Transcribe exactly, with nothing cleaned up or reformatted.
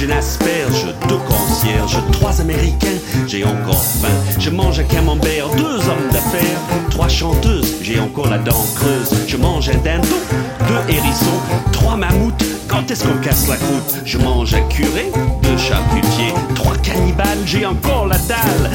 j'ai une asperge, deux concierges, trois américains, j'ai encore faim. Je mange un camembert, deux hommes d'affaires, trois chanteuses, j'ai encore la dent creuse. Je mange un dindon, deux hérissons, trois mammouths, quand est-ce qu'on casse la croûte? Je mange un curé, deux charcutiers, trois cannibales, j'ai encore la dalle.